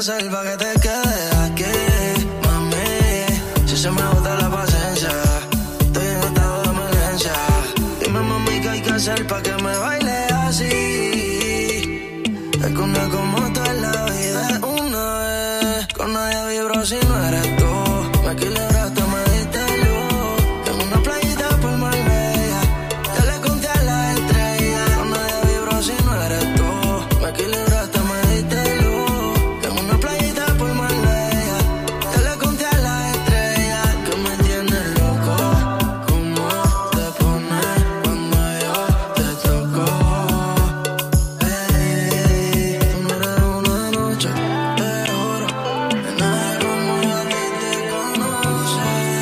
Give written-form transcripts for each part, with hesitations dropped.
hacer pa' que te quedes aquí, mami? Si se me agota la paciencia, estoy en estado de emergencia. Dime, mami, ¿qué hay que hacer pa' que me baile así? Es que una como tú en la vida es una vez. Con nadie vibro si no eres tú. Me equilibraste, me diste luz. En una playita por Marbella, ya le conté a la estrella. Con nadie vibro si no eres tú. Me equilibraste, me diste luz. En una playita por Marbella, ya le conté a la estrella. Que me tienes loco, cómo te pones cuando yo te toco. Hey, tú no eres una noche, te juro, que nadie como yo a ti te conoce.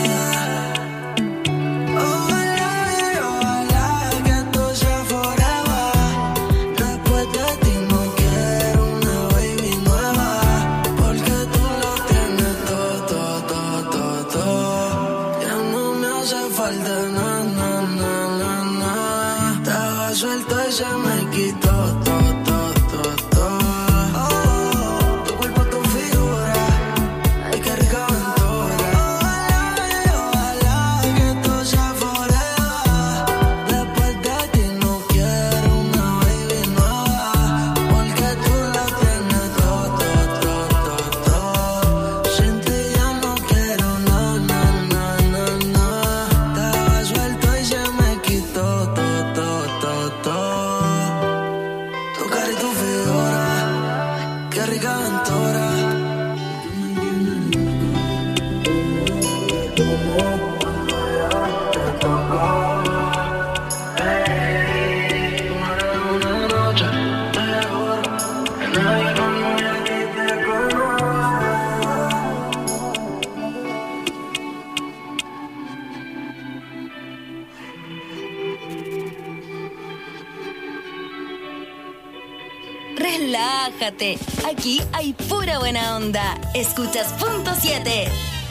Ojalá que esto sea forever. Después de ti no quiero una baby nueva, porque tú lo tienes todo. Ya no me hace falta nada. Estaba suelto y se me quitó todo. Tu cuerpo, tu figura, ay, qué rica aventura. Ojalá que esto sea forever. Después de ti no quiero una baby nueva, porque tú lo tienes todo. Sin ti ya no quiero nada. Estaba suelto y se me quitó todo. Tu cara y tu figura, qué rica aventura. Una noche, te juro, que nadie como yo a ti te conoce. Relájate, aquí hay pura buena onda. Escuchas Punto 7.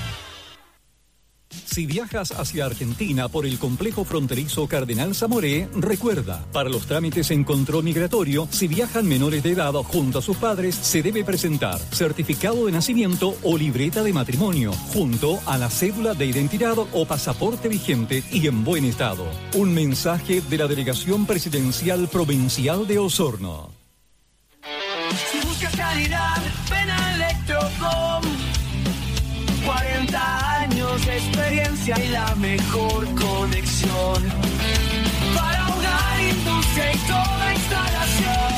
Si viajas hacia Argentina por el complejo fronterizo Cardenal Zamoré, recuerda, para los trámites en control migratorio, si viajan menores de edad junto a sus padres, se debe presentar certificado de nacimiento o libreta de matrimonio, junto a la cédula de identidad o pasaporte vigente y en buen estado. Un mensaje de la Delegación Presidencial Provincial de Osorno. Si buscas calidad, ven a Electrocom. 40 años de experiencia y la mejor conexión para una industria y toda instalación.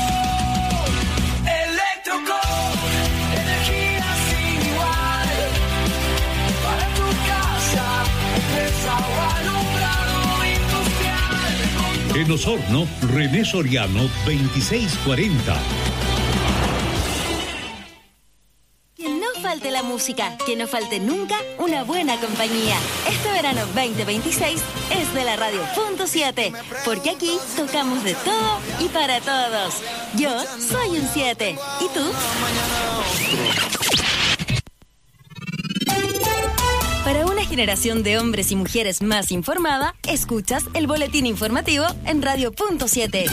Electrocom, energía sin igual para tu casa, empresa o alumbrado industrial. En Osorno, René Soriano, 2640. Que no falte la música, que no falte nunca una buena compañía. Este verano 2026 es de la radio Punto 7, porque aquí tocamos de todo y para todos. Yo soy un 7, ¿y tú? Para una generación de hombres y mujeres más informada, escuchas el boletín informativo en Radio Punto 7.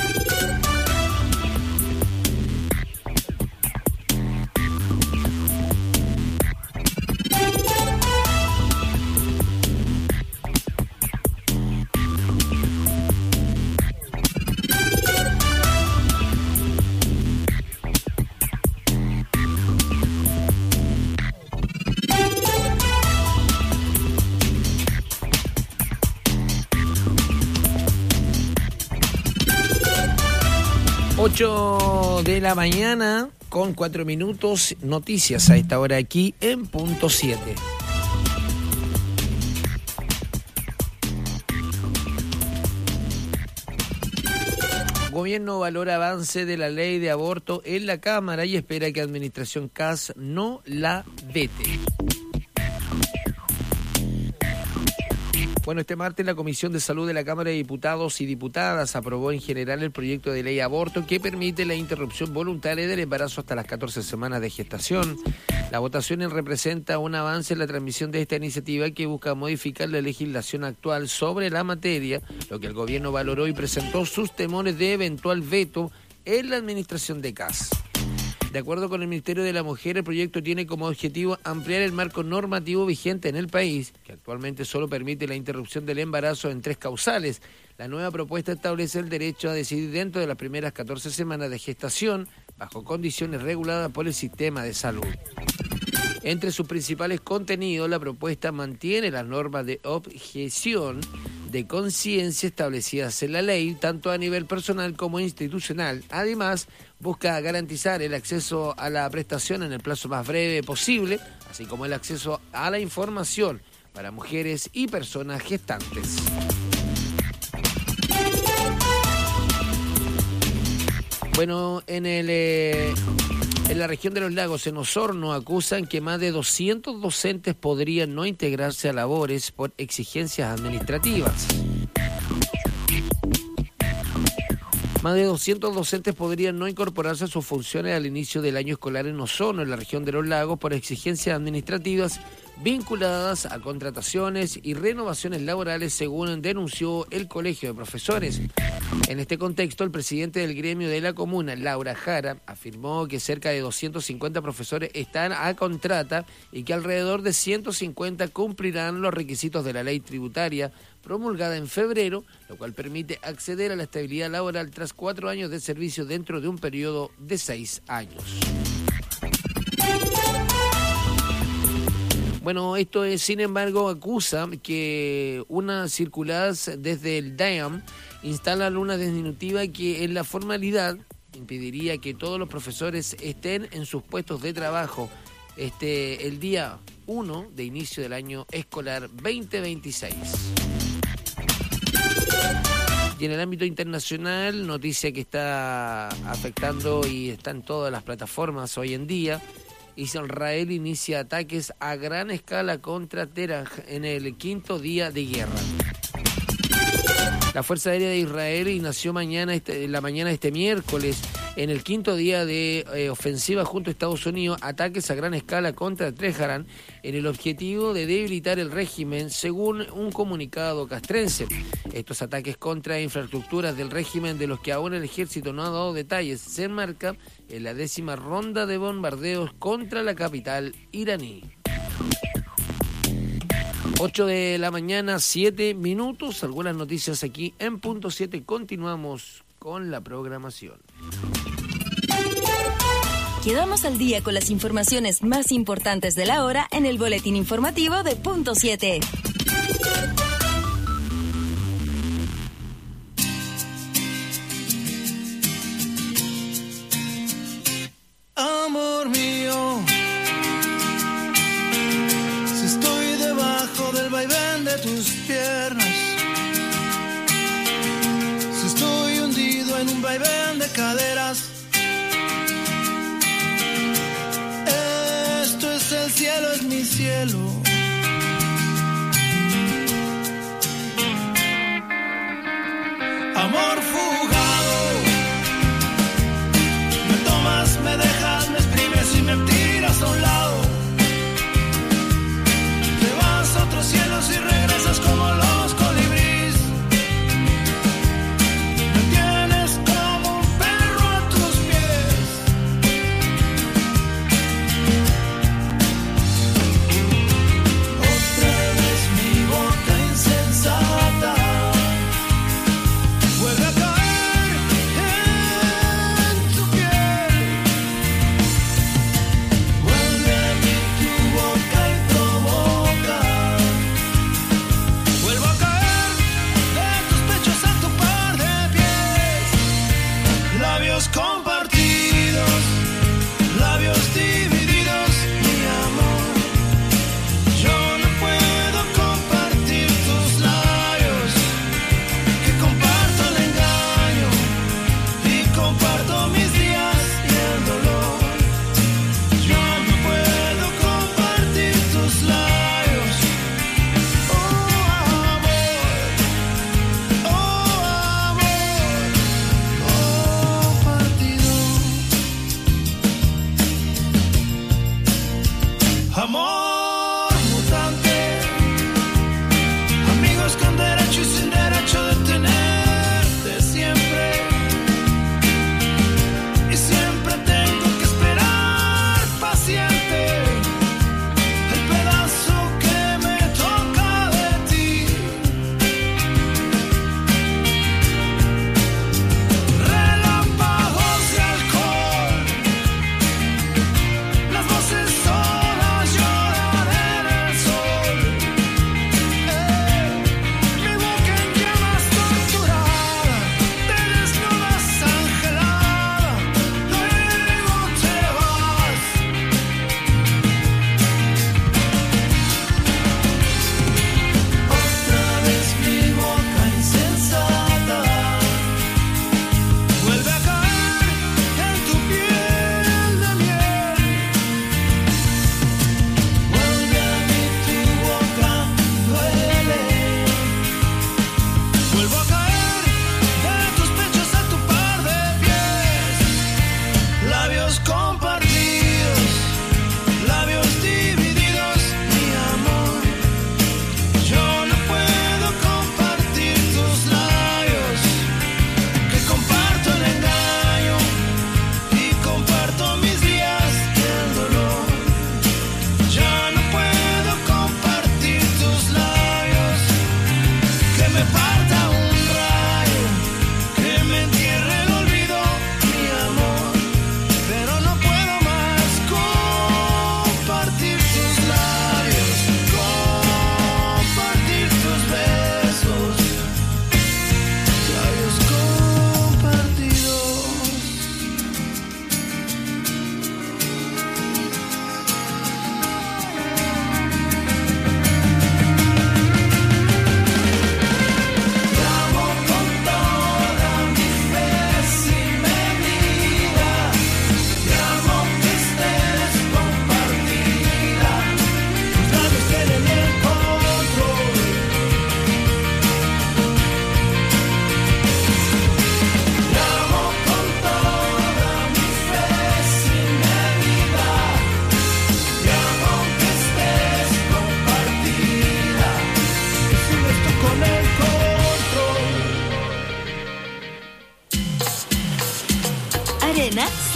De la mañana con 4 minutos, noticias a esta hora aquí en Punto 7. Gobierno valora avance de la ley de aborto en la Cámara y espera que Administración Kast no la vete. Bueno, este martes la Comisión de Salud de la Cámara de Diputados y Diputadas aprobó en general el proyecto de ley aborto que permite la interrupción voluntaria del embarazo hasta las 14 semanas de gestación. La votación representa un avance en la transmisión de esta iniciativa que busca modificar la legislación actual sobre la materia, lo que el gobierno valoró y presentó sus temores de eventual veto en la administración de Kast. De acuerdo con el Ministerio de la Mujer, el proyecto tiene como objetivo ampliar el marco normativo vigente en el país, que actualmente solo permite la interrupción del embarazo en 3 causales. La nueva propuesta establece el derecho a decidir dentro de las primeras 14 semanas de gestación, bajo condiciones reguladas por el sistema de salud. Entre sus principales contenidos, la propuesta mantiene las normas de objeción de conciencia establecidas en la ley, tanto a nivel personal como institucional. Además, busca garantizar el acceso a la prestación en el plazo más breve posible, así como el acceso a la información para mujeres y personas gestantes. Bueno, en la región de los lagos, en Osorno, acusan que más de 200 docentes podrían no integrarse a labores por exigencias administrativas. Más de 200 docentes podrían no incorporarse a sus funciones al inicio del año escolar en Osorno, en la región de los lagos, por exigencias administrativas vinculadas a contrataciones y renovaciones laborales, según denunció el Colegio de Profesores. En este contexto, el presidente del gremio de la comuna, Laura Jara, afirmó que cerca de 250 profesores están a contrata y que alrededor de 150 cumplirán los requisitos de la ley tributaria promulgada en febrero, lo cual permite acceder a la estabilidad laboral tras 4 años de servicio dentro de un periodo de 6 años. Bueno, esto es, sin embargo, acusa que unas circuladas desde el DAEM instalan una disminutiva que en la formalidad impediría que todos los profesores estén en sus puestos de trabajo el día 1 de inicio del año escolar 2026. Y en el ámbito internacional, noticia que está afectando y está en todas las plataformas hoy en día: Israel inicia ataques a gran escala contra Teherán en el 5º día de guerra. La Fuerza Aérea de Israel inició la mañana de este miércoles, en el 5º día de ofensiva junto a Estados Unidos, ataques a gran escala contra Teherán en el objetivo de debilitar el régimen, según un comunicado castrense. Estos ataques contra infraestructuras del régimen, de los que aún el ejército no ha dado detalles, se enmarca en la 10ª ronda de bombardeos contra la capital iraní. 8 de la mañana, 7 minutos. Algunas noticias aquí en Punto 7. Continuamos con la programación. Quedamos al día con las informaciones más importantes de la hora en el boletín informativo de Punto 7. Amor mío, si estoy debajo del vaivén de tus piernas, si estoy hundido en un vaivén de caderas, esto es el cielo, es mi cielo. Amor fugado, me tomas, me dejas, me exprimes y me tiras a un lado. Te vas a otros cielos y regresas como los colibríes. Me tienes como un perro a tus pies. Otra vez mi boca insensata vuelve a caer en tu piel. Vuelve a mí tu boca y provoca. Vuelvo a caer de tus pechos a tu par de pies. Labios compartidos, labios divididos, mi amor. Yo no puedo compartir tus labios, que comparto el engaño y comparto mis días y el dolor. Yo no puedo compartir tus labios. Oh amor, compartido. Amor mutante, amigos con derecho y sin derecho de tenerte siempre. Y siempre tengo que esperar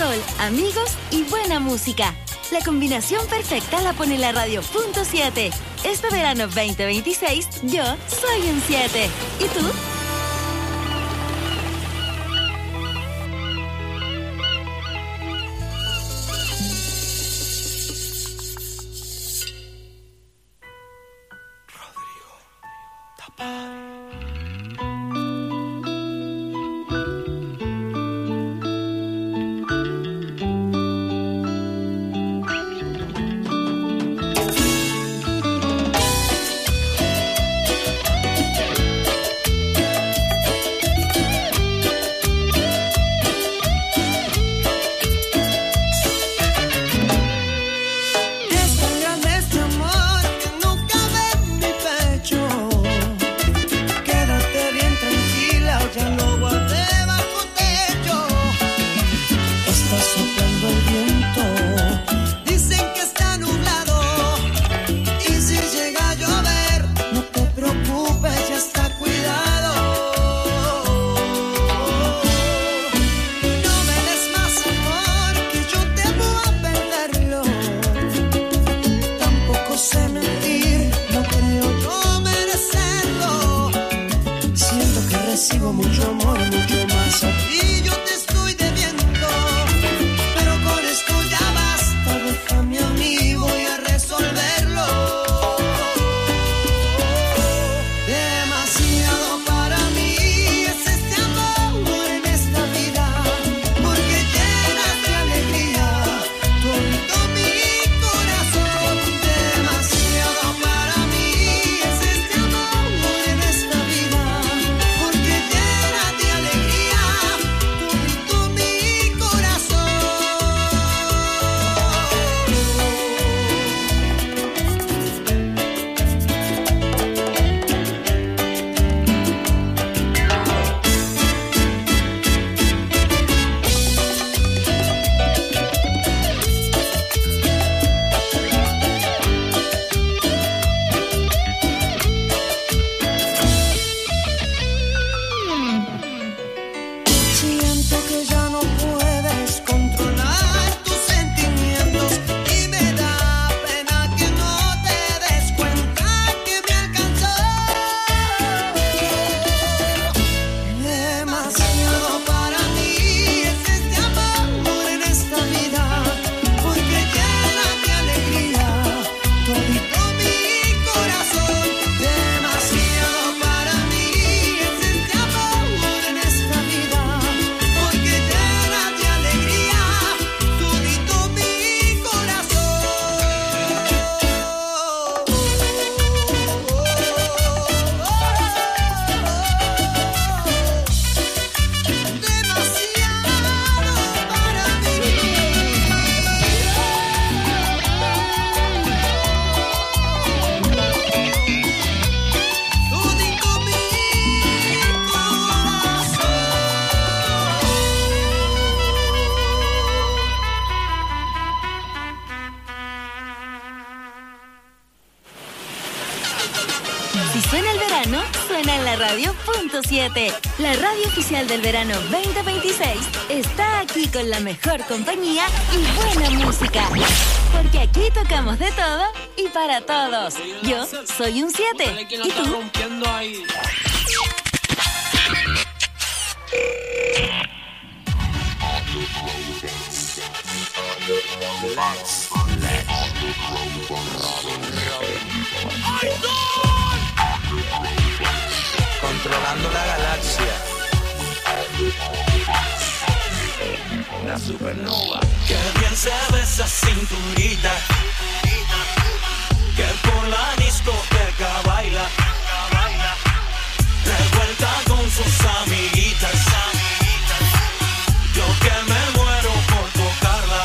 sol, amigos y buena música. La combinación perfecta la pone la radio.7. Este verano 2026, yo soy un 7. ¿Y tú? Radio.7, la radio oficial del verano 2026, está aquí con la mejor compañía y buena música. Porque aquí tocamos de todo y para todos. Yo soy un 7. ¿Y tú? Controlando la galaxia. La supernova. Qué bien se ve esa cinturita, que por la discoteca baila, revuelta con sus amiguitas. Yo que me muero por tocarla.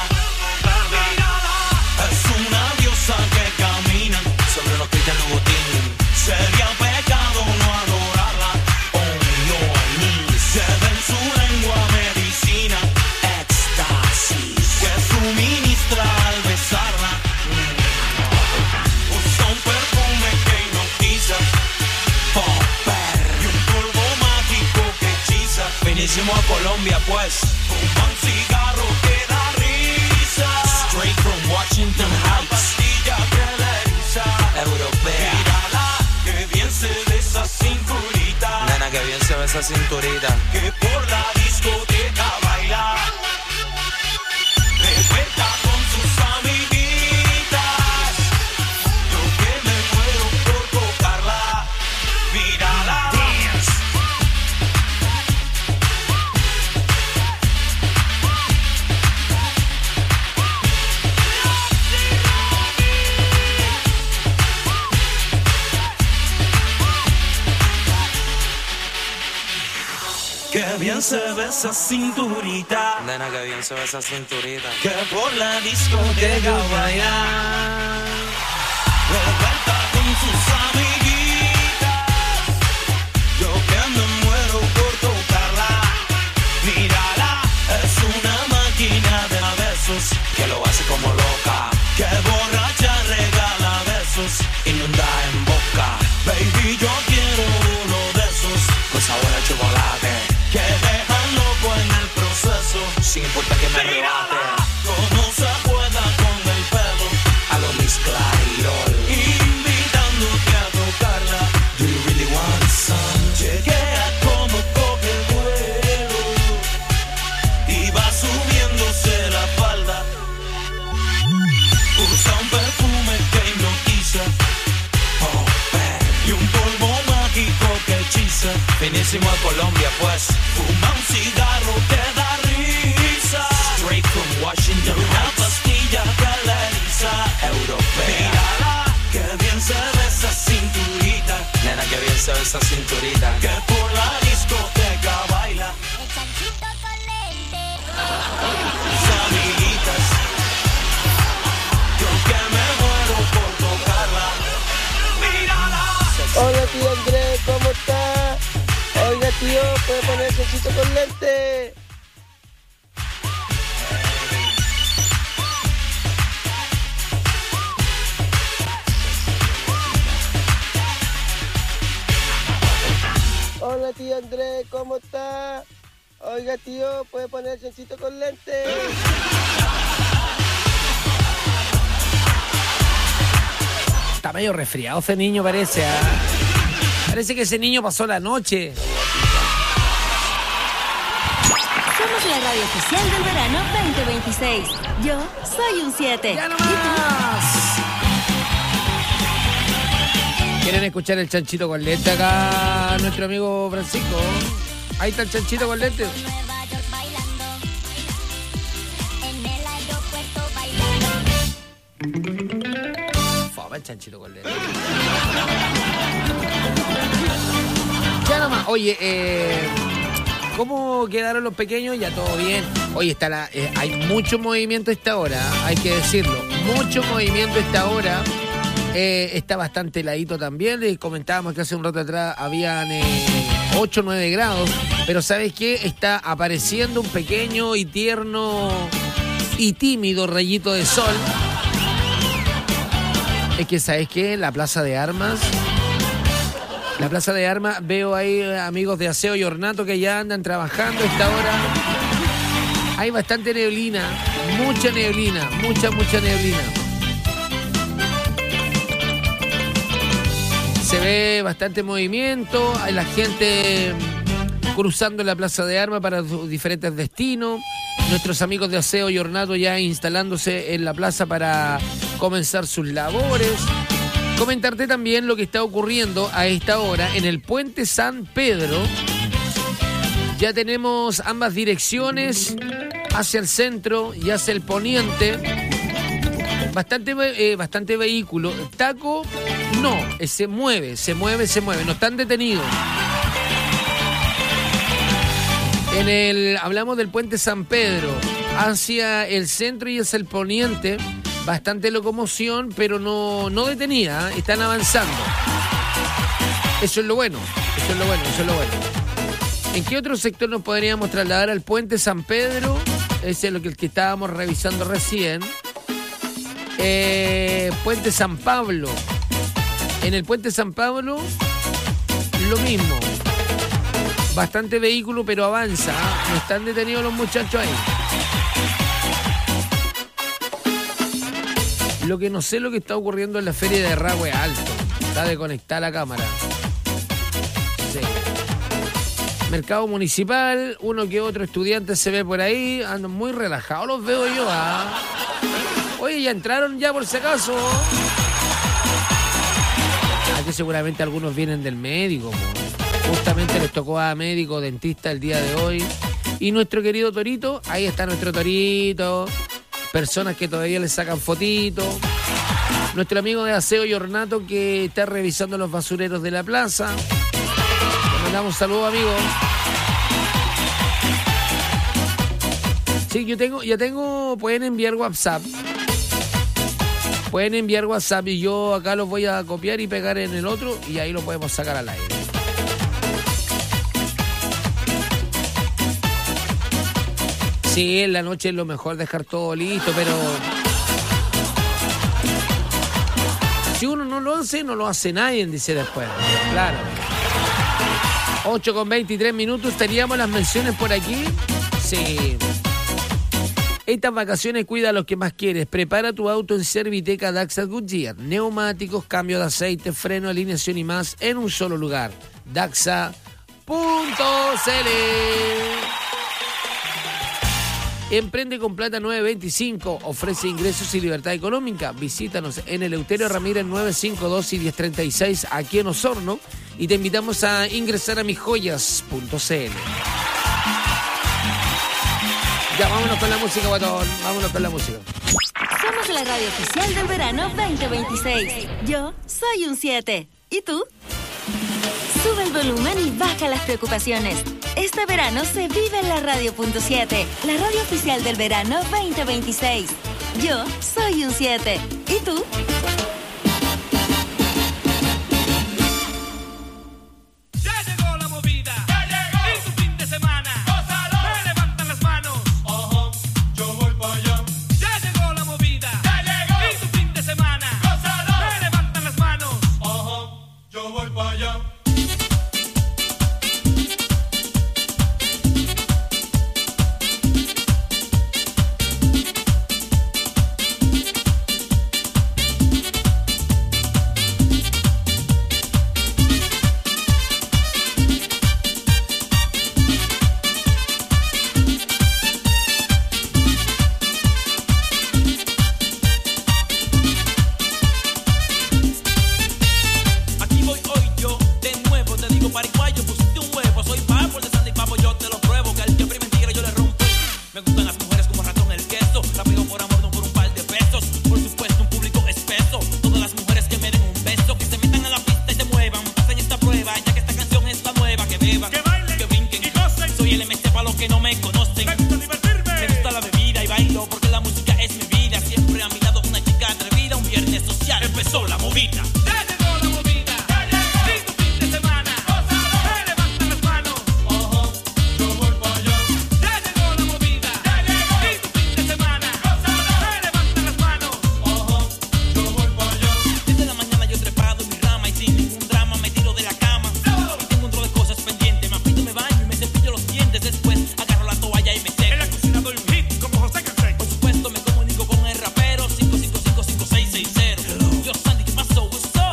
Es una diosa que camina sobre los cristianos botín. Sería pecado no adorarla. Oh no, ni se ve en su lengua medicina, éxtasis que suministra al besarla. Usa un perfume que hipnotiza, popper, y un polvo mágico que hechiza. Vinimos a Colombia pues, fuma un cigarro que da Washington Heights. Pastilla que le eriza, europea. Mírala, que bien se ve esa cinturita. Nena, que bien se ve esa cinturita. Que por la discoteca baila. Revuelta con sus amiguitas. Yo que me muero por tocarla. Mírala. Dance. Que bien se ve esa cinturita. Nena, que bien se ve esa cinturita. Que por la discoteca vaya. Revuelta con sus amiguitas. Yo que me muero por tocarla. Mírala, es una máquina de besos. Que lo hace como loca. Que borracha regala besos. Inunda en boca. Baby, yo quiero uno de esos. Con sabor a chocolate. Que dejan loco en el proceso, sin importar que me arrebate. Como se juega con el pelo, a lo Miss Clairol, invitándote a tocarla. Do you really want some? Chequea como coge el vuelo y va subiéndose la falda. Usa un perfume que hipnotiza, y un polvo mágico que hechiza. Finísimo de Colombia, pues. Fuma un cigarro que da risa. Straight from Washington. Una pastilla que le eriza. Europea. Mírala, que bien se ve esa cinturita. Nena, que bien se ve esa cinturita. Que por la discoteca baila. Sus amiguitas. Yo que me muero por tocarla. Mírala. Hola tío Andrés, ¿cómo está? Oiga tío, ¿puede poner el chanchito con lente? Hola tío Andrés, ¿cómo está? Oiga tío, ¿puede poner el chanchito con lente? Está medio resfriado ese niño, parece. Parece que ese niño pasó la noche. Somos la radio oficial del verano 2026. Yo soy un 7. ¡Ya no más! ¿Quieren escuchar el chanchito con lente acá, nuestro amigo Francisco? Ahí está el chanchito con lente. Foma el chanchito con lente. Ya nomás. Oye, ¿cómo quedaron los pequeños? Ya todo bien. Oye, hay mucho movimiento a esta hora, hay que decirlo. Mucho movimiento a esta hora. Está bastante heladito también. Les comentábamos que hace un rato atrás habían 8 o 9 grados. Pero ¿sabes qué? Está apareciendo un pequeño y tierno y tímido rayito de sol. Es que, ¿sabes qué? La Plaza de Armas, veo ahí amigos de Aseo y Ornato que ya andan trabajando a esta hora. Hay bastante neblina, mucha neblina. Se ve bastante movimiento, hay la gente cruzando la Plaza de Armas para sus diferentes destinos. Nuestros amigos de Aseo y Ornato ya instalándose en la plaza para comenzar sus labores. Comentarte también lo que está ocurriendo a esta hora en el Puente San Pedro. Ya tenemos ambas direcciones, hacia el centro y hacia el poniente. Bastante vehículo. Taco, no, se mueve, no están detenidos. Hablamos del Puente San Pedro, hacia el centro y hacia el poniente. Bastante locomoción, pero no detenida, ¿eh? Están avanzando. Eso es lo bueno. ¿En qué otro sector nos podríamos trasladar al Puente San Pedro? Ese es el que estábamos revisando recién. Puente San Pablo. En el Puente San Pablo, lo mismo. Bastante vehículo, pero avanza, ¿eh? No están detenidos los muchachos ahí. Lo que no sé es lo que está ocurriendo en la feria de Rahue Alto. Está desconectada la cámara. Sí. Mercado municipal, uno que otro estudiante se ve por ahí. Andan muy relajados, los veo yo. Oye, ya entraron ya por si acaso. Aquí seguramente algunos vienen del médico. Justamente les tocó a médico, dentista el día de hoy. Y nuestro querido Torito, ahí está nuestro Torito. Personas que todavía le sacan fotitos. Nuestro amigo de aseo y ornato que está revisando los basureros de la plaza. Le mandamos un saludo, amigo. Sí, ya tengo, pueden enviar WhatsApp. Pueden enviar WhatsApp y yo acá los voy a copiar y pegar en el otro y ahí lo podemos sacar al aire. Sí, en la noche es lo mejor dejar todo listo, pero si uno no lo hace nadie, dice después. Claro. 8:23, ¿teníamos las menciones por aquí? Sí. Estas vacaciones cuida a los que más quieres. Prepara tu auto en Serviteca Daxa Goodyear. Neumáticos, cambio de aceite, freno, alineación y más en un solo lugar. Daxa.cl. Emprende con Plata 925, ofrece ingresos y libertad económica. Visítanos en Eleuterio Ramírez 952 y 1036 aquí en Osorno y te invitamos a ingresar a misjoyas.cl. Ya, vámonos con la música, guatón. Vámonos con la música. Somos la radio oficial del verano 2026. Yo soy un 7. ¿Y tú? Sube el volumen y baja las preocupaciones. Este verano se vive en la radio.7, la radio oficial del verano 2026. Yo soy un 7. ¿Y tú? Ya llegó la movida. Ya llegó. Y tu fin de semana. Gózalo. Me levantan las manos. Yo voy para allá. Ya llegó la movida. Ya llegó. Y tu fin de semana. Gózalo. Me levantan las manos. Yo voy para allá. Yo, Sandy, ¿qué pasó? What's up?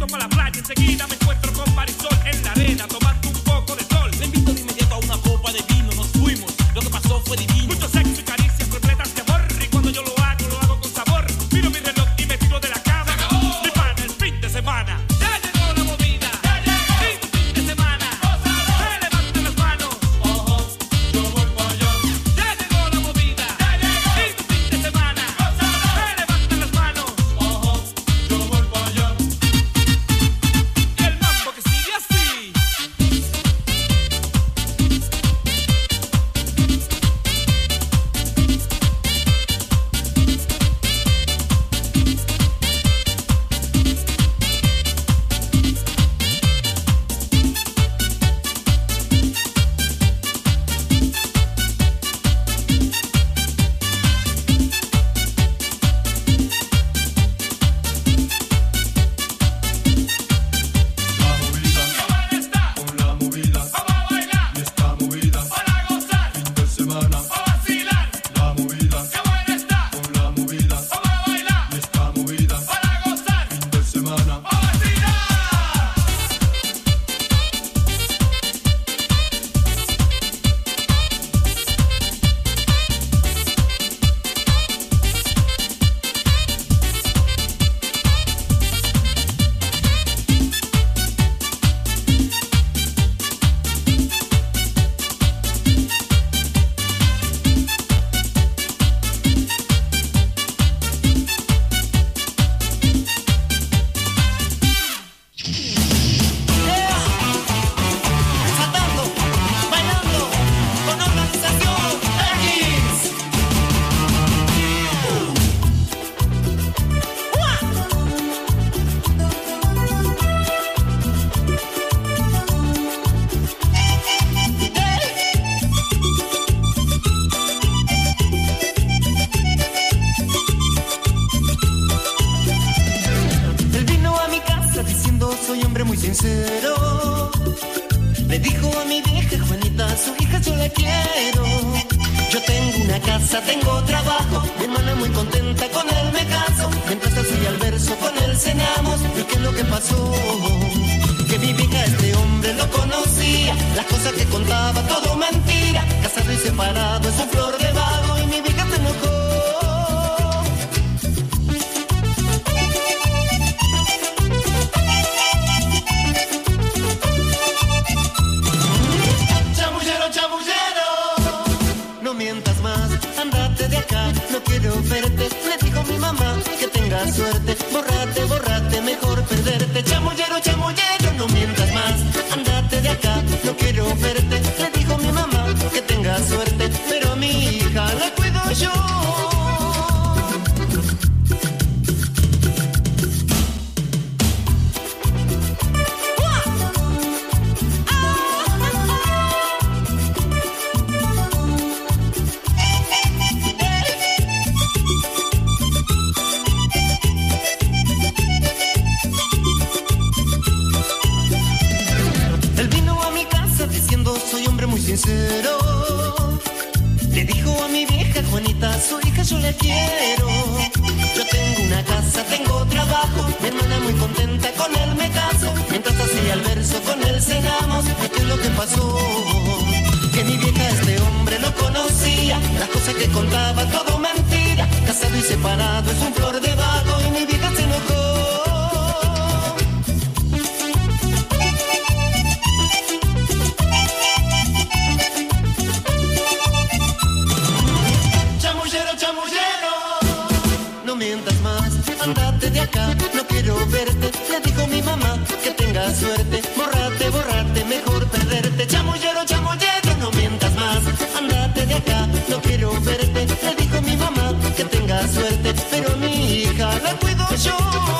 directo para la playa. Enseguida me encuentro con Marisol en la arena, tomando un poco de sol. Le invito de inmediato a una copa de vino. Nos fuimos, lo que pasó fue divino. Mucho sexo y caricias repletas de amor. Y cuando yo lo hago con sabor. Miro mi reloj y me tiro de la cama. Mi pana, el fin de semana. Ya llegó la movida. Fin de semana. Se levantan las manos. Yo voy para allá. Ya llegó la movida. Fin de semana. Se levantan las manos. Yo voy para allá. Y el mambo que sigue así. Con la movida, Vamos a bailar, y esta movida, para gozar, fin de semana. a vacilar. La movida, Qué buena está. con la movida, Vamos a bailar, y esta movida, para gozar, fin de semana. a vacilar. Saltando, bailando, con organización X. Él vino a mi casa diciendo soy hombre muy sincero. Le dijo a mi vieja Juanita, su hija yo la quiero. Yo tengo una casa, tengo trabajo, mi hermana muy contenta, con él me caso. Mientras hacía el verso, con él cenamos. ¿Y qué es lo que pasó? Que mi vieja este hombre lo conocía. Las cosas que contaba, todo mentira. Casado y separado, es un flor de vago. Y mi vieja se enojó. Chamullero, chamullero, no mientas más, andate de acá, no quiero verte. Le dijo mi mamá que tengas suerte, bórrate, bórrate, mejor perderte. Chamullero, chamullero, no mientas más, andate de acá, no quiero verte. Le dijo mi mamá que tengas suerte, pero a mi hija la cuido yo. Él vino a mi casa diciendo soy hombre muy sincero. Le dijo a mi vieja Juanita, su hija yo la quiero. Yo tengo una casa, tengo trabajo, mi hermana muy contenta, con él me caso. Mientras hacía el verso, con él cenamos. ¿Y qué es lo que pasó? Que mi vieja este hombre lo conocía. Las cosas que contaba, todo mentira. Casado y separado, es un flor de vago. Y mi vieja se enojó. Chamullero, chamullero, no mientas más, andate de acá, no quiero verte. Le dijo mi mamá que tengas suerte, bórrate, bórrate, mejor perderte. Chamullero, chamullero, no mientas más, andate de acá, no quiero verte. Le dijo mi mamá que tengas suerte, pero mi hija la cuido yo.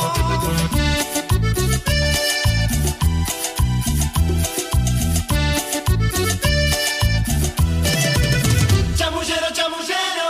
Chamullero, chamullero.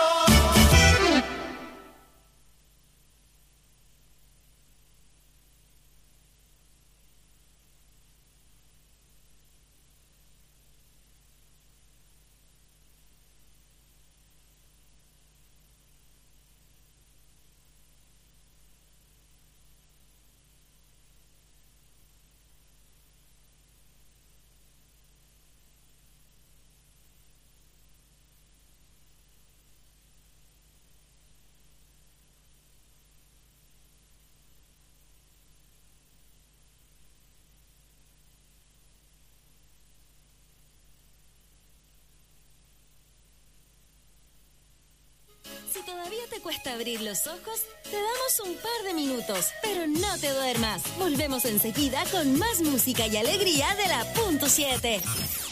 te cuesta abrir los ojos? Te damos un par de minutos, pero no te duermas. Volvemos enseguida con más música y alegría de la Punto 7.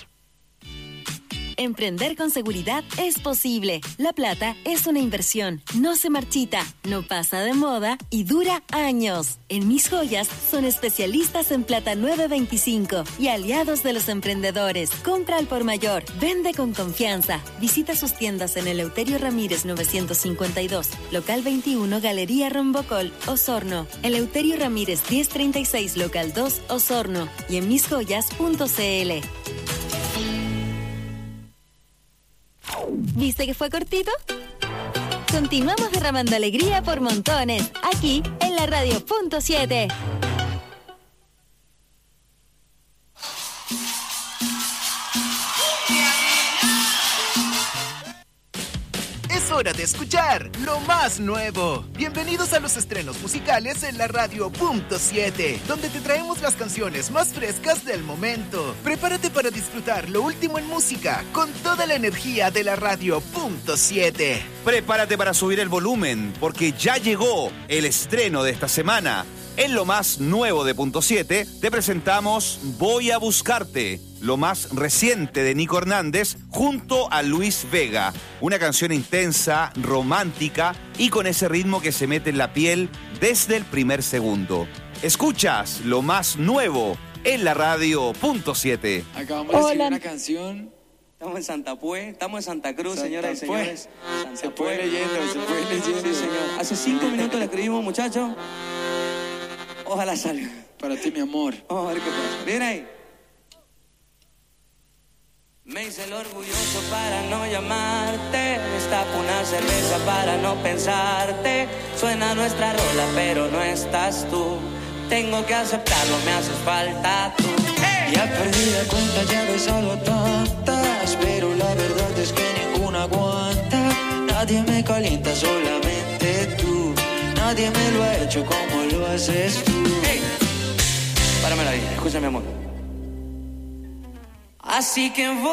Emprender con seguridad es posible. La plata es una inversión, no se marchita, no pasa de moda y dura años. En Mis Joyas son especialistas en plata 925 y aliados de los emprendedores. Compra al por mayor, vende con confianza. Visita sus tiendas en Eleuterio Ramírez 952, local 21, Galería Rombocol, Osorno. Eleuterio Ramírez 1036, local 2, Osorno. Y en misjoyas.cl. ¿Viste que fue cortito? Continuamos derramando alegría por montones, aquí en la Radio Punto 7. Es hora de escuchar lo más nuevo. Bienvenidos a los estrenos musicales en la Radio Punto 7, donde te traemos las canciones más frescas del momento. Prepárate para disfrutar lo último en música con toda la energía de la Radio Punto 7. Prepárate para subir el volumen, porque ya llegó el estreno de esta semana. En lo más nuevo de Punto 7, te presentamos Voy a Buscarte, lo más reciente de Nico Hernández junto a Luis Vega. Una canción intensa, romántica y con ese ritmo que se mete en la piel desde el primer segundo. Escuchas lo más nuevo en la Radio Punto 7. Acabamos de recibir una canción. Estamos en Santa Pue, estamos en Santa Cruz, señoras y señores. Se fue leyendo. Sí, señor. Hace 5 minutos le escribimos, muchachos. Ojalá salga. Para ti, mi amor. Vamos a ver qué pasa. Viene ahí. Me hice el orgulloso para no llamarte. Me destapo una cerveza para no pensarte. Suena nuestra rola, pero no estás tú. Tengo que aceptarlo, me haces falta tú. ¡Hey! Ya perdí la cuenta, ya he besado a tantas, pero la verdad es que ninguna aguanta. Nadie me calienta, solamente tú. Nadie me lo ha hecho como lo haces tú. ¡Hey! Páramela ahí, escúchame, amor. Así que voy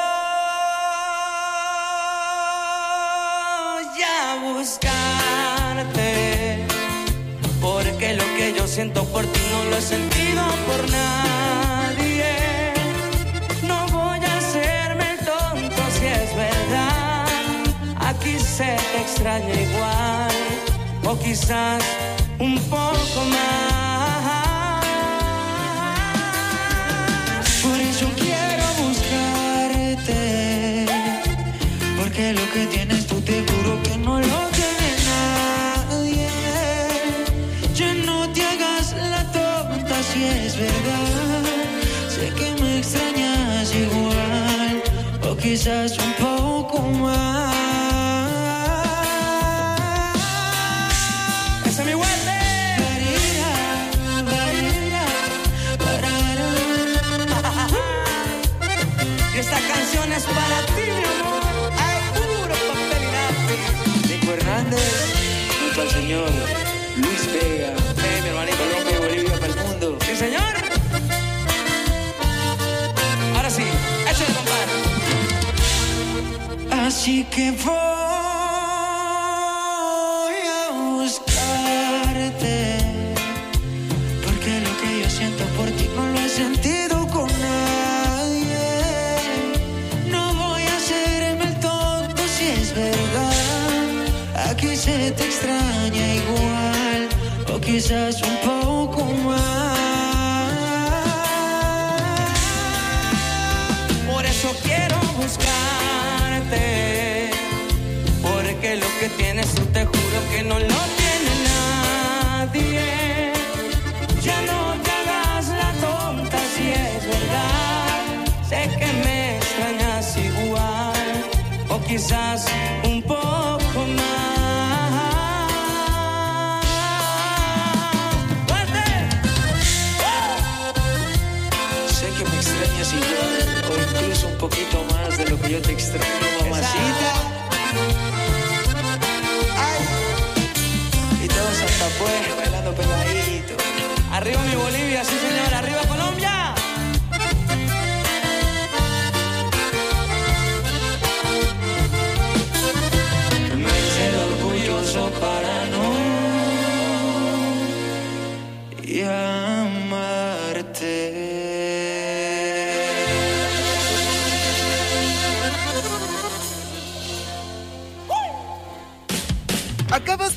a buscarte, porque lo que yo siento por ti no lo he sentido por nadie. No voy a hacerme el tonto si es verdad. Aquí se te extraña igual, o quizás un poco más. Por eso quiero buscarte, porque lo que tienes tú te juro que no lo tiene nadie. Ya no te hagas la tonta si es verdad. Sé que me extrañas igual, o quizás un poco más. ¡Esa es mi vuelta! Y esta canción es para ti, mi amor. Ay, puro papel y lápiz. Nico Hernández, junto al señor Luis Vega. Mi hermanito. Colombia y Bolivia para el mundo. Sí, señor. Ahora sí, échale, compadre. Así que voy a buscarte, porque lo que yo siento por ti no lo he sentido con nadie. No voy a hacerme el tonto si es verdad. Aquí se te extraña igual, o quizás un poco más. Por eso quiero buscarte, porque lo que tienes tú te juro que no lo tiene nadie. Ya no te hagas la tonta si es verdad. Sé que me extrañas igual, o quizás un poco más. Sé que me extrañas igual, o incluso un poquito más de lo que yo te extraño, mamacita. Ay. Y todo Santa Pue bailando pegadito. Arriba mi Bolivia, sí señor, arriba Colombia.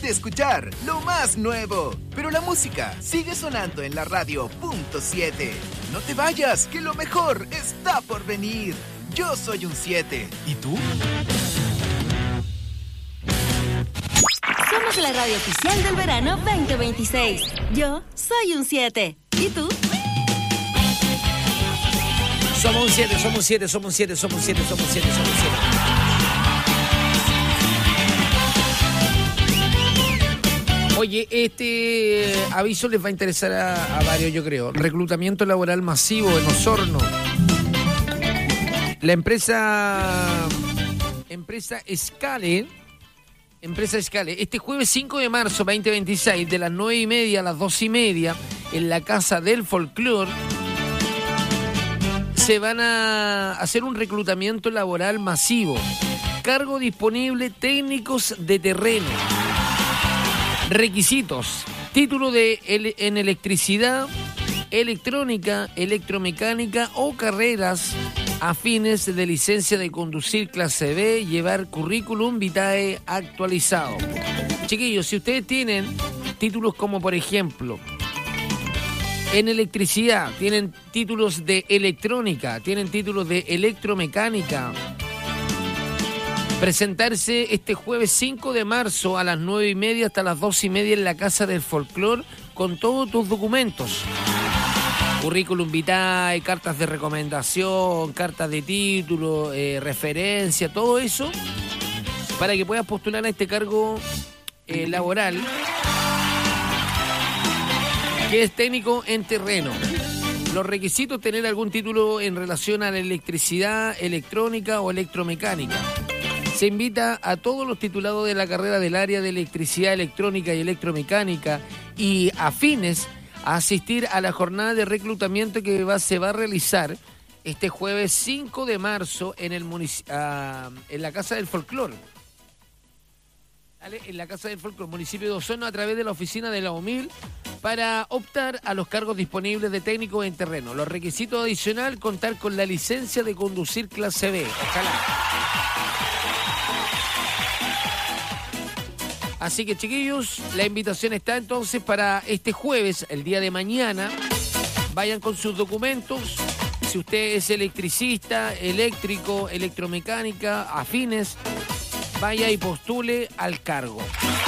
de escuchar lo más nuevo, pero la música sigue sonando en la radio .7. No te vayas, que lo mejor está por venir. Yo soy un 7. ¿Y tú? Somos la radio oficial del verano 2026. Yo soy un 7. ¿Y tú? Somos un 7, somos un 7, somos un 7, somos un 7, somos un 7, somos un 7. Oye, este aviso les va a interesar a varios, yo creo. Reclutamiento laboral masivo en Osorno. La empresa Escale, este jueves 5 de marzo 2026, de las 9:30 a las 2:30, en la Casa del Folclore, se van a hacer un reclutamiento laboral masivo. Cargo disponible, técnicos de terreno. Requisitos: título en electricidad, electrónica, electromecánica o carreras afines de licencia de conducir clase B, llevar currículum vitae actualizado. Chiquillos, si ustedes tienen títulos como, por ejemplo, en electricidad, tienen títulos de electrónica, tienen títulos de electromecánica, presentarse este jueves 5 de marzo a las 9:30 hasta las 2:30 en la Casa del Folclore con todos tus documentos. Currículum vitae, cartas de recomendación, cartas de título, referencia, todo eso para que puedas postular a este cargo laboral, que es técnico en terreno. Los requisitos: tener algún título en relación a la electricidad, electrónica o electromecánica. Se invita a todos los titulados de la carrera del área de electricidad, electrónica y electromecánica y afines a asistir a la jornada de reclutamiento que se va a realizar este jueves 5 de marzo en la Casa del Folclore. ¿Vale? En la Casa del Folclore, municipio de Osorno, a través de la oficina de la OMIL, para optar a los cargos disponibles de técnico en terreno. Los requisitos adicional: contar con la licencia de conducir clase B. Ojalá. Así que, chiquillos, la invitación está entonces para este jueves, el día de mañana. Vayan con sus documentos. Si usted es electricista, eléctrico, electromecánica, afines, vaya y postule al cargo.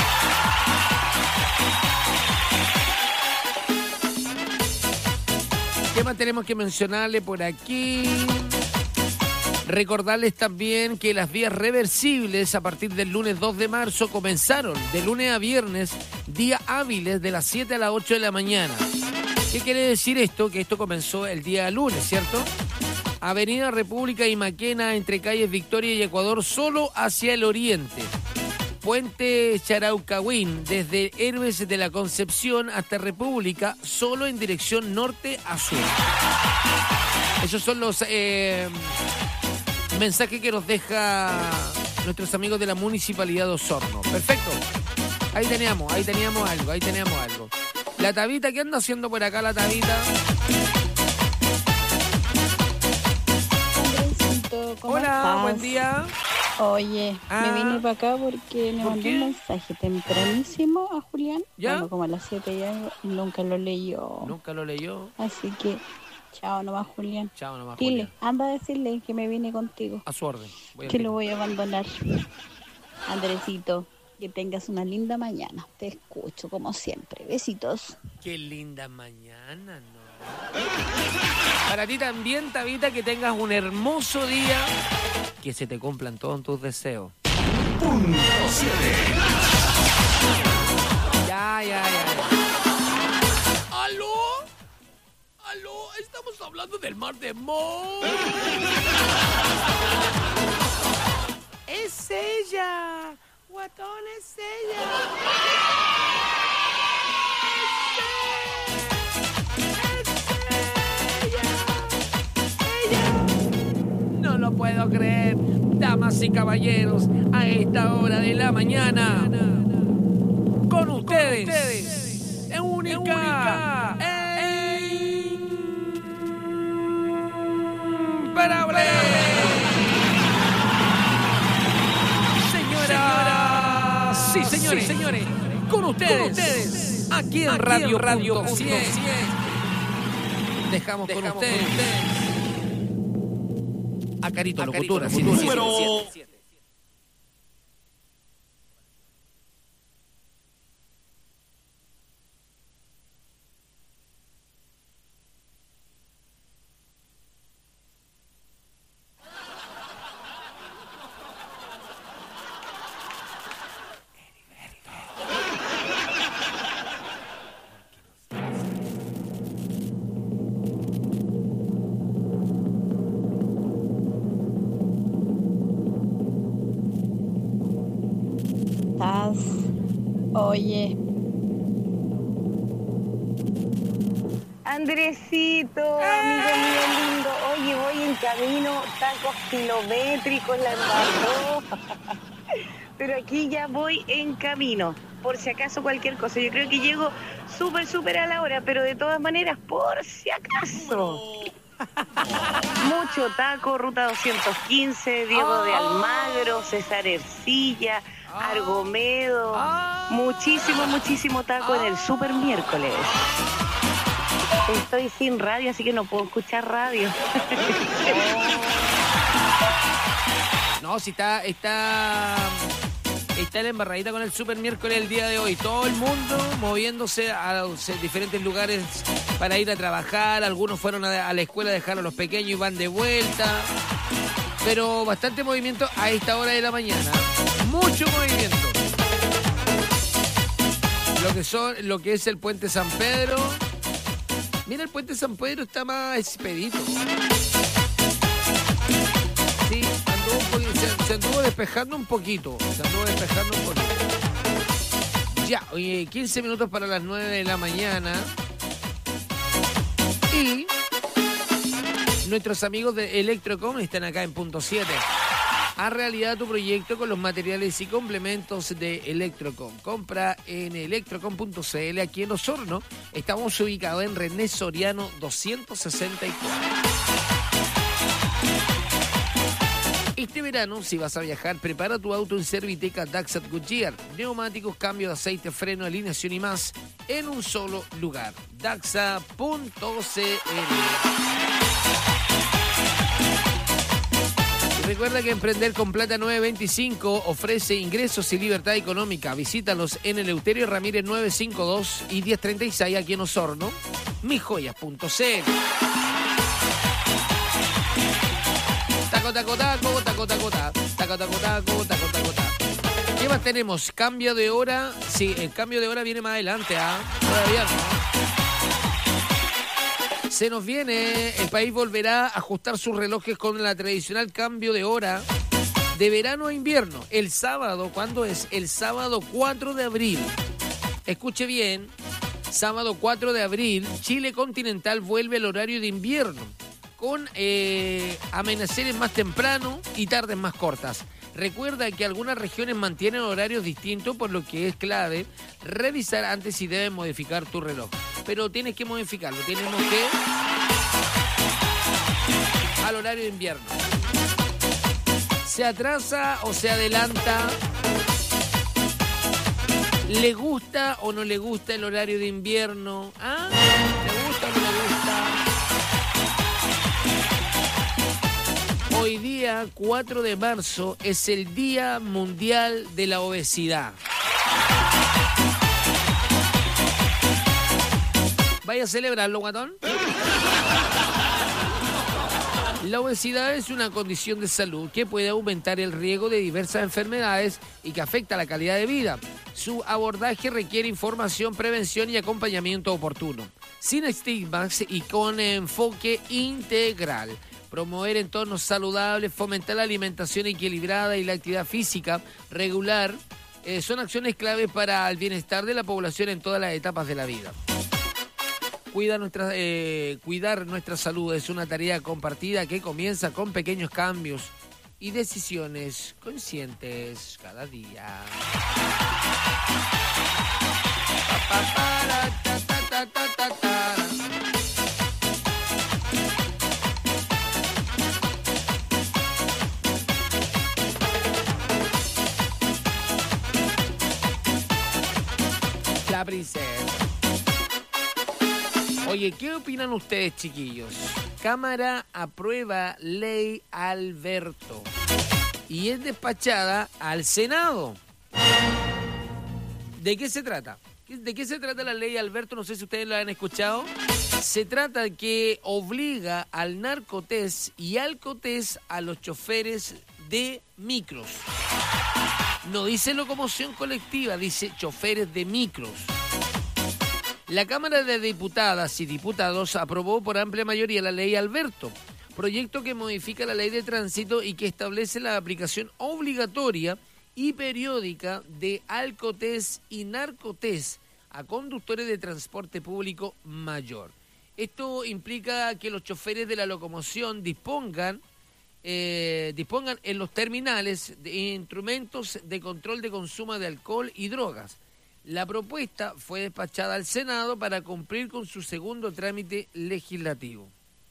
¿Qué más tenemos que mencionarle por aquí? Recordarles también que las vías reversibles a partir del lunes 2 de marzo comenzaron de lunes a viernes, día hábiles de las 7 a las 8 de la mañana. ¿Qué quiere decir esto? Que esto comenzó el día lunes, ¿cierto? Avenida República y Maquena, entre calles Victoria y Ecuador, solo hacia el oriente. Puente Charaucahuín, desde Héroes de la Concepción hasta República, solo en dirección norte a sur. Esos son los mensajes que nos deja nuestros amigos de la Municipalidad de Osorno. Perfecto. Ahí teníamos algo. La Tabita, ¿qué anda haciendo por acá la Tabita? ¿Cómo Hola, estás? buen día. Oye, me vine para acá porque le mandé un mensaje tempranísimo a Julián. ¿Ya? Bueno, como a las 7 ya, y nunca lo leyó. Nunca lo leyó. Así que, chao nomás, Julián. Chao nomás, Dile, Julián. anda a decirle que me vine contigo. A su orden. Que lo voy a abandonar. Andresito, que tengas una linda mañana. Te escucho como siempre. Besitos. Qué linda mañana, ¿no? Para ti también, Tabita, que tengas un hermoso día. Que se te cumplan todos tus deseos. Punto 7. Ya. ¿Aló? Estamos hablando del Mar de Mo. Es ella. Guatón, es ella. No lo puedo creer. Damas y caballeros, a esta hora de la mañana, con ustedes, única, imparable, señoras, sí, señores, Con ustedes, aquí en Radio 100. Dejamos con ustedes a Carito Locutora. Número 7. Oye, Andresito, amigo mío lindo, oye, voy en camino, tacos kilométricos, la embarró. Pero aquí ya voy en camino, por si acaso cualquier cosa. Yo creo que llego súper a la hora, pero de todas maneras, por si acaso. Mucho taco, ruta 215, Diego de Almagro, César Ercilla, Argomedo, muchísimo taco en el Super Miércoles. Estoy sin radio, así que no puedo escuchar radio. No, si está la embarradita con el Super Miércoles el día de hoy. Todo el mundo moviéndose a diferentes lugares para ir a trabajar. Algunos fueron a la escuela a dejar a los pequeños y van de vuelta. Pero bastante movimiento a esta hora de la mañana. Mucho movimiento. Lo que es el Puente San Pedro. Mira, el Puente San Pedro está más expedito. Sí, se anduvo despejando un poquito. Ya, oye, 15 minutos para las 9 de la mañana. Y nuestros amigos de Electrocom están acá en punto 7. Haz realidad tu proyecto con los materiales y complementos de Electrocom. Compra en electrocom.cl aquí en Osorno. Estamos ubicados en René Soriano 264. Este verano, si vas a viajar, prepara tu auto en Serviteca Dachshund Goodyear. Neumáticos, cambio de aceite, freno, alineación y más en un solo lugar. Daxa.cl. Recuerda que Emprender con Plata 925 ofrece ingresos y libertad económica. Visítalos en Eleuterio Ramírez 952 y 1036 aquí en Osorno. Misjoyas.cl. ¿Qué más tenemos? Cambio de hora. Sí, el cambio de hora viene más adelante, todavía no. Se nos viene, el país volverá a ajustar sus relojes con la tradicional cambio de hora de verano a invierno. El sábado, ¿cuándo es? El sábado 4 de abril. Escuche bien, sábado 4 de abril, Chile continental vuelve al horario de invierno, con amaneceres más temprano y tardes más cortas. Recuerda que algunas regiones mantienen horarios distintos, por lo que es clave revisar antes si debes modificar tu reloj. Pero tienes que modificarlo, tenemos que al horario de invierno. ¿Se atrasa o se adelanta? ¿Le gusta o no le gusta el horario de invierno? ¿Le gusta o no le gusta? Hoy día, 4 de marzo, es el Día Mundial de la Obesidad. ¿Vaya a celebrarlo, guatón? La obesidad es una condición de salud que puede aumentar el riesgo de diversas enfermedades y que afecta la calidad de vida. Su abordaje requiere información, prevención y acompañamiento oportuno, sin estigmas y con enfoque integral. Promover entornos saludables, fomentar la alimentación equilibrada y la actividad física regular son acciones clave para el bienestar de la población en todas las etapas de la vida. Cuidar nuestra salud es una tarea compartida que comienza con pequeños cambios y decisiones conscientes cada día. La princesa. Oye, ¿qué opinan ustedes, chiquillos? Cámara aprueba ley Alberto y es despachada al Senado. ¿De qué se trata? ¿De qué se trata la ley Alberto? No sé si ustedes la han escuchado. Se trata de que obliga al narcotés y alcotés a los choferes de micros. No dice locomoción colectiva, dice choferes de micros. La Cámara de Diputadas y Diputados aprobó por amplia mayoría la ley Alberto, proyecto que modifica la ley de tránsito y que establece la aplicación obligatoria y periódica de alcotés y narcotés a conductores de transporte público mayor. Esto implica que los choferes de la locomoción dispongan en los terminales de instrumentos de control de consumo de alcohol y drogas. La propuesta fue despachada al Senado para cumplir con su segundo trámite legislativo.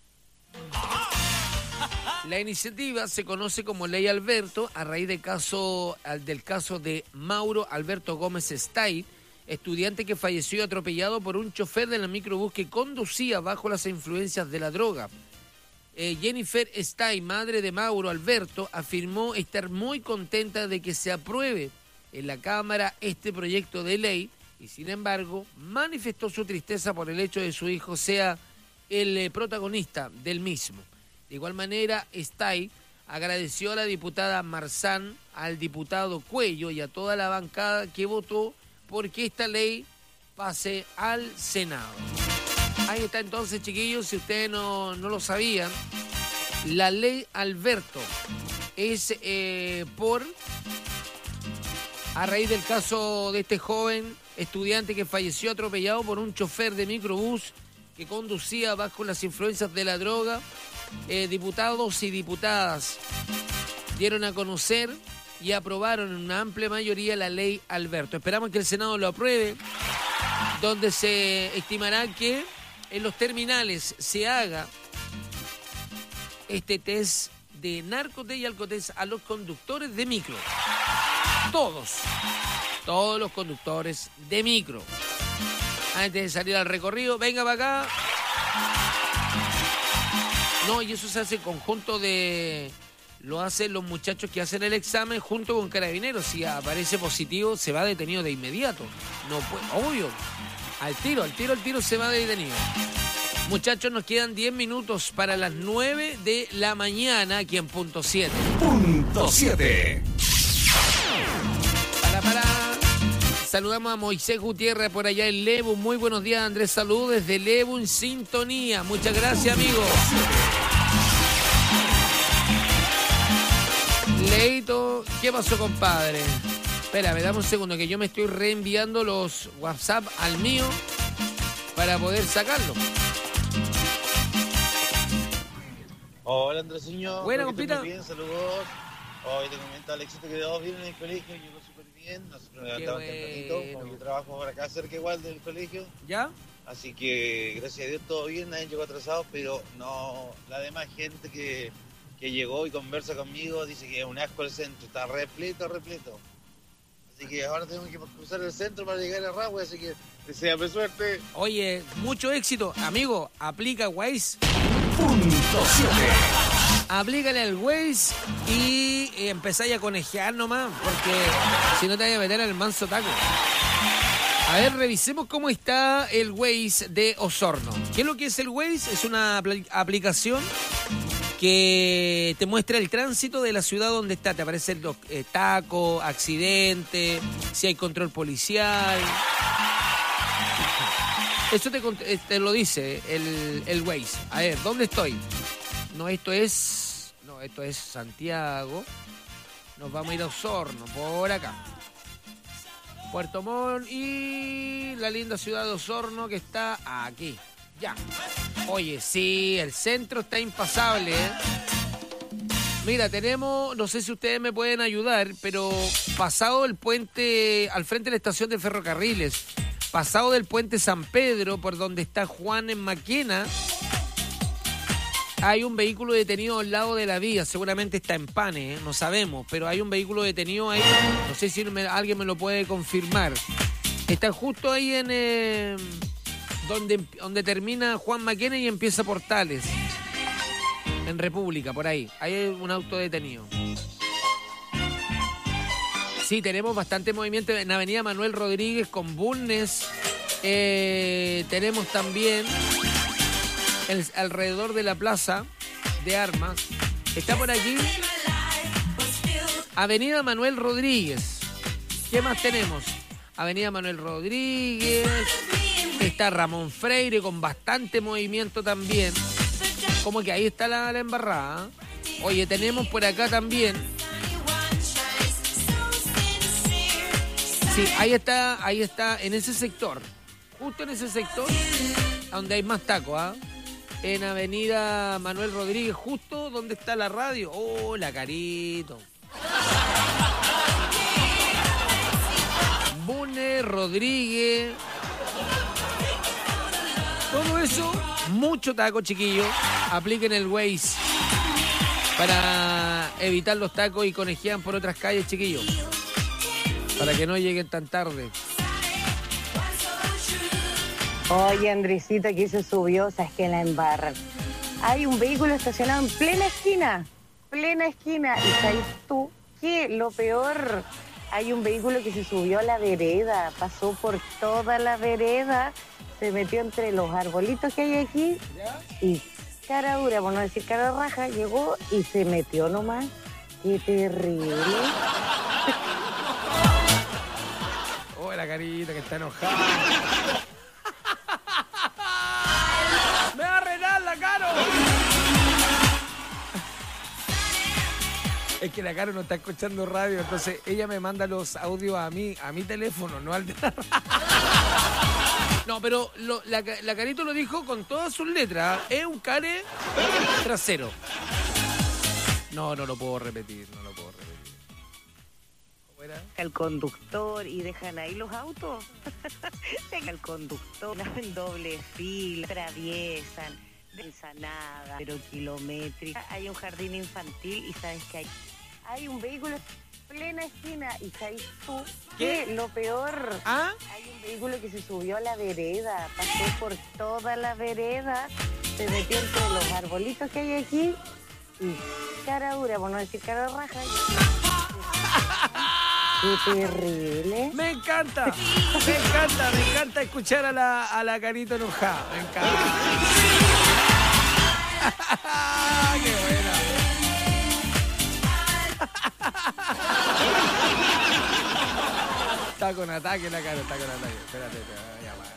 La iniciativa se conoce como Ley Alberto a raíz del caso de Mauro Alberto Gómez Stay, estudiante que falleció atropellado por un chofer de la microbús que conducía bajo las influencias de la droga. Jennifer Stay, madre de Mauro Alberto, afirmó estar muy contenta de que se apruebe en la Cámara este proyecto de ley y, sin embargo, manifestó su tristeza por el hecho de que su hijo sea el protagonista del mismo. De igual manera, Stay agradeció a la diputada Marzán, al diputado Cuello y a toda la bancada que votó porque esta ley pase al Senado. Ahí está entonces, chiquillos, si ustedes no lo sabían, la ley Alberto es a raíz del caso de este joven estudiante que falleció atropellado por un chofer de microbús que conducía bajo las influencias de la droga. Diputados y diputadas dieron a conocer y aprobaron en una amplia mayoría la ley Alberto. Esperamos que el Senado lo apruebe, donde se estimará que en los terminales se haga este test de narcotés y alcotés a los conductores de micro. Todos los conductores de micro. Antes de salir al recorrido, venga para acá. No, y eso se hace en conjunto lo hacen los muchachos que hacen el examen junto con carabineros. Si aparece positivo, se va detenido de inmediato. No puede, obvio. Al tiro se va detenido. Muchachos, nos quedan 10 minutos para las 9 de la mañana aquí en Punto 7. Punto 7. Para. Saludamos a Moisés Gutiérrez por allá en Lebu. Muy buenos días, Andrés. Saludos desde Lebu en sintonía. Muchas gracias, amigos. Leito, ¿qué pasó, compadre? Espera, me dame un segundo que yo me estoy reenviando los WhatsApp al mío para poder sacarlo. Hola, Andresiño. Buena, compita. Bien, saludos. Hoy te comento, Alexito, que todos bien en el colegio, llegó súper bien. Nosotros nos levantamos tempranito, como yo trabajo por acá cerca igual del colegio. ¿Ya? Así que, gracias a Dios, todo bien, nadie llegó atrasado, pero no, la demás gente que llegó y conversa conmigo dice que es un asco el centro, está repleto. Así que ahora tenemos que cruzar el centro para llegar a Rahue, así que deséame suerte. Oye, mucho éxito. Amigo, aplica Waze. Punto 7. Aplícale al Waze y empezáis a conejear nomás, porque si no te vas a meter en el manso taco. A ver, revisemos cómo está el Waze de Osorno. ¿Qué es lo que es el Waze? Es una aplicación que te muestra el tránsito de la ciudad donde está. Te aparecen los tacos, accidentes, si hay control policial. Eso te lo dice el Waze. A ver, ¿dónde estoy? Esto es Santiago. Nos vamos a ir a Osorno, por acá. Puerto Montt y la linda ciudad de Osorno que está aquí. Ya. Oye, sí, el centro está impasable, ¿eh? Mira, tenemos, no sé si ustedes me pueden ayudar, pero pasado el puente, al frente de la estación de ferrocarriles, pasado del puente San Pedro, por donde está Juan en Maquena, hay un vehículo detenido al lado de la vía. Seguramente está en Pane, no sabemos, pero hay un vehículo detenido ahí. No sé si alguien me lo puede confirmar. Está justo ahí en donde termina Juan Maquena y empieza Portales. En República, por ahí. Ahí hay un auto detenido. Sí, tenemos bastante movimiento en Avenida Manuel Rodríguez con Bulnes. Tenemos también alrededor de la Plaza de Armas. Está por allí Avenida Manuel Rodríguez. ¿Qué más tenemos? Avenida Manuel Rodríguez. Está Ramón Freire con bastante movimiento también. Como que ahí está la embarrada. Oye, tenemos por acá también. Sí, ahí está, en ese sector. Justo en ese sector, donde hay más tacos, ¿ah? En Avenida Manuel Rodríguez, justo donde está la radio. Hola, Carito. Bune, Rodríguez. Todo eso, mucho taco, chiquillos. Apliquen el Waze para evitar los tacos y conejean por otras calles, chiquillos. Para que no lleguen tan tarde. Oye, Andresito, aquí se subió, sabes que la embarran. Hay un vehículo estacionado en plena esquina. Y sabes tú que lo peor, hay un vehículo que se subió a la vereda, pasó por toda la vereda, se metió entre los arbolitos que hay aquí y cara dura, por no decir cara raja, llegó y se metió nomás. Qué terrible. Oh, la Carita que está enojada. ¡Me va a renar la Caro! Es que la Caro no está escuchando radio, entonces ella me manda los audios a mi teléfono, no al de la radio. No, pero la Carito lo dijo con todas sus letras. Es un care trasero. No lo puedo repetir, ¿Cómo era? El conductor y dejan ahí los autos. Dejan el conductor en doble fila, atraviesan, nada, pero kilométrica. Hay un jardín infantil y sabes que hay un vehículo en plena esquina y sabes tú que lo peor, hay un vehículo que se subió a la vereda, pasó por toda la vereda, se metió entre los arbolitos que hay aquí y cara dura, por no decir cara raja. ¡Qué terrible! Me encanta escuchar a la Carita enojada. Me encanta. ¡Qué buena! Está con ataque la Cara, está con ataque. Espérate, te voy a llamar.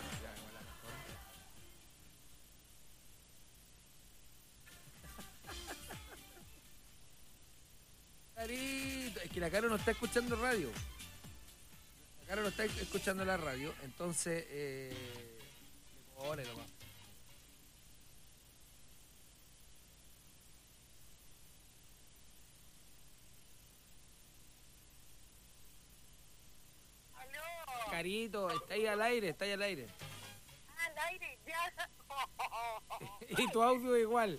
Carito, es que la Cara no está escuchando radio. La Cara no está escuchando la radio, entonces pone nomás. Carito, está ahí al aire. Al aire, ya. Y tu audio igual.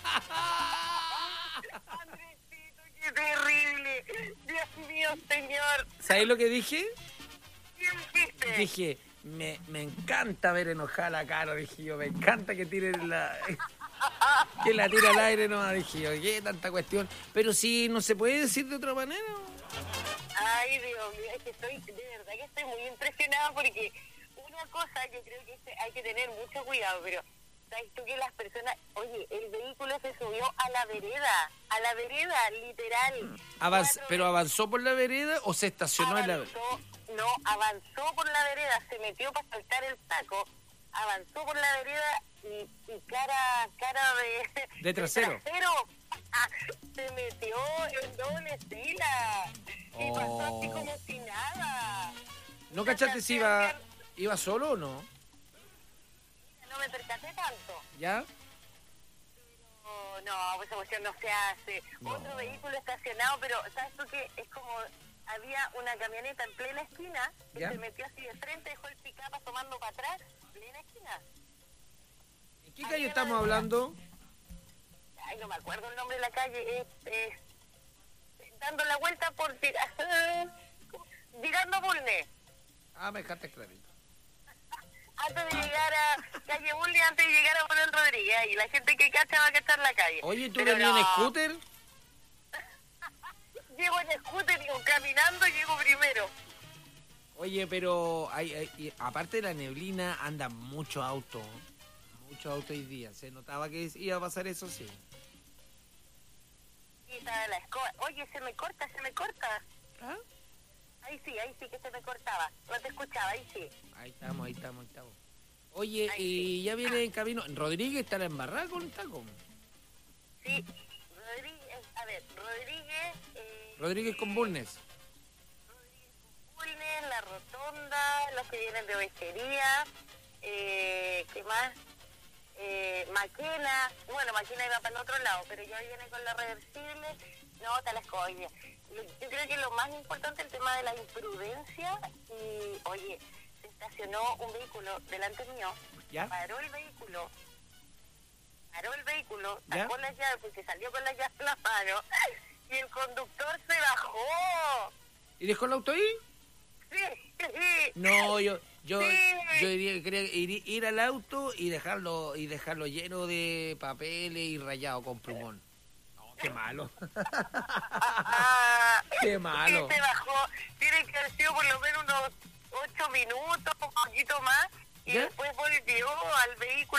Andresito, qué terrible. Dios mío, señor. ¿Sabes lo que dije? ¿Qué dijiste? Dije, me encanta ver enojada a la Cara, dije yo. Me encanta que tire que la tire al aire, no, dije yo. ¿Qué tanta cuestión? Pero sí, no se puede decir de otra manera. Ay, Dios mío, es que de verdad que estoy muy impresionada porque una cosa que creo que hay que tener mucho cuidado, pero ¿sabes tú que las personas, oye, el vehículo se subió a la vereda, literal. ¿Pero avanzó por la vereda o se estacionó en la vereda? No, avanzó por la vereda, se metió para saltar el taco, avanzó por la vereda y cara de trasero. Se metió en doble fila y pasó así como si nada. ¿No cachaste si iba solo o no? No me percaté tanto. ¿Ya? No, pues esa cuestión no se hace. No. Otro vehículo estacionado, pero ¿sabes tú qué? Es como había una camioneta en plena esquina que se metió así de frente, dejó el pick-up asomando para atrás, plena esquina. ¿En qué calle estamos hablando? Ay, no me acuerdo el nombre de la calle. Dando la vuelta por... Llegando a Bulnes. Ah, me dejaste clarito. Antes de llegar a calle Bulli, antes de llegar a Manuel Rodríguez, y la gente que cacha va a cachar la calle. Oye, ¿tú Pero venías no. en scooter? Llego en scooter, digo, caminando llego primero. Oye, pero y aparte de la neblina, andan muchos autos. Muchos autos hoy día. Se notaba que iba a pasar eso, sí. Y estaba la escoba. Oye, se me corta. ¿Ah? Ahí sí que se me cortaba. No te escuchaba, ahí sí. Ahí estamos. Oye, y ya viene en camino. ¿Rodríguez está embarrada con el taco? Sí, Rodríguez... Rodríguez con Bulnes. Bulnes, La Rotonda, los que vienen de Ovejería, ¿qué más? Maquena, bueno, Maquena iba para el otro lado, pero ya viene con la reversible, no, está la escoba. Yo creo que lo más importante es el tema de la imprudencia y, oye, se estacionó un vehículo delante mío, ¿Ya? paró el vehículo, ¿Ya? sacó las llaves porque salió con las llaves en la mano y el conductor se bajó. ¿Y dejó el auto ahí? Sí. No, yo Sí. diría que quería ir al auto y dejarlo lleno de papeles y rayado con plumón. No, qué malo. Qué malo. Sí, se bajó. Tiene que haber sido por lo menos unos 8 minutos, un poquito más, y ¿Ya? después volvió al vehículo.